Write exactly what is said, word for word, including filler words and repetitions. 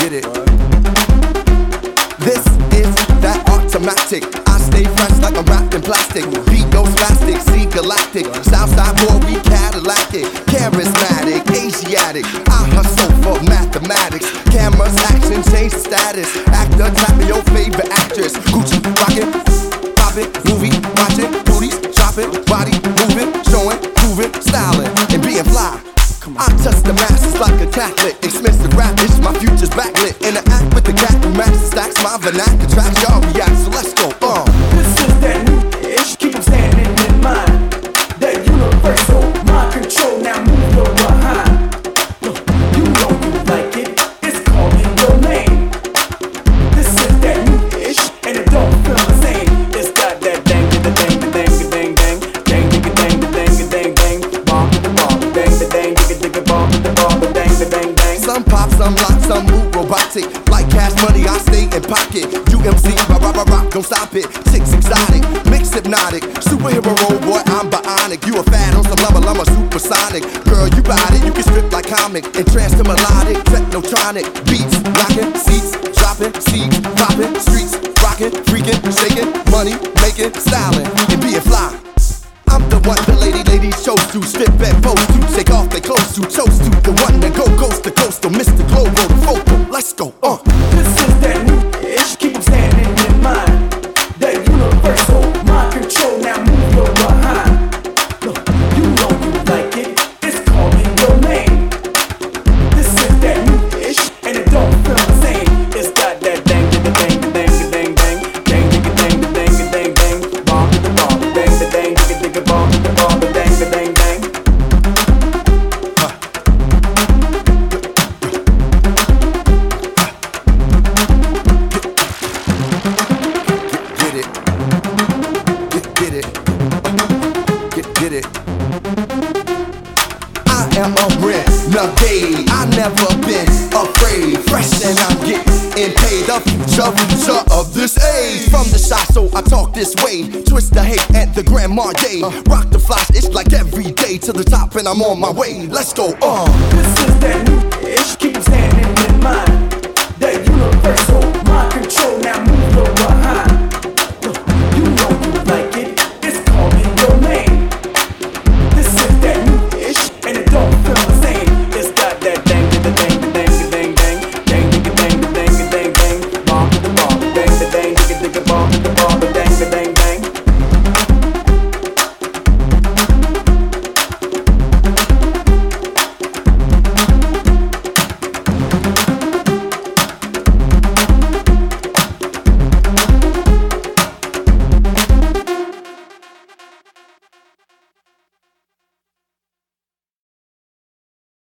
Get it? This is that automatic. I stay fresh like I'm wrapped in plastic. Beat goes plastic, see galactic. Southside boy, we Cadillac-ic. Charismatic, Asiatic. I hustle for mathematics. Cameras, action, change the status. Actor, tap me your favorite actress. Gucci, rockin', poppin', movie, watchin', booties, shopping, body moving, showing, proving, styling, and being fly. I touch the masses like a Catholic. Expensive rap, bitch, my future's backlit. Interact with the cat who match the stacks. My vernacular tracks, y'all react, so let's go. Uh. This is that new ish, keep them standing in mind. That universal mind control, now move your behind. Look, you know you like it, it's calling your name. This is that new ish, and it don't feel the same. It's got that dang, the dang, the dang, the dang, dang, dang, the dang, the dang, the dang, dang, bomb, the bomb, dang, the dang, the bomb, the bomb, the dang, the dang, dang. Some pop, some lock, some move robotic. Like cash money, I stay in pocket. U M C, rock, rock, rock, rock, don't stop it. Chicks exotic, mix hypnotic. Superhero role, boy, I'm bionic. You a fan on some level, I'm a supersonic. Girl, you ride it, you can strip like comic. And trance to melodic, technotronic. Beats, knocking, seats, dropping, seeds, popping, streets, rocking, freaking, shaking, money, making, styling, and being fly. I'm the one the lady ladies chose to strip and pose to, take off their clothes to, toast to the one that go coast to coast to Mister Global, the focal. Let's go, uh. This is that new ish, keep them standing in mind. That universal mind control, now move your behind. Look, you know you like it, it's calling your name. This is that new ish, and it don't feel the same. It's got that dang, the dang, the dang, the dang, dang, dang, the dang, the dang, the dang, dang, bomb, the bomb, the dang, the dang, the dang, bomb, the bomb, the dang, the dang, dang. Get it, get, get it, get, get it. I am a renegade. I never been afraid. Fresh and I'm getting paid. The future, future of this age. From the shot, so I talk this way. Twist the hate at the Grand Marnier. Rock the flash, it's like every day to the top, and I'm on my way. Let's go, uh. This is that new ish, keep them standing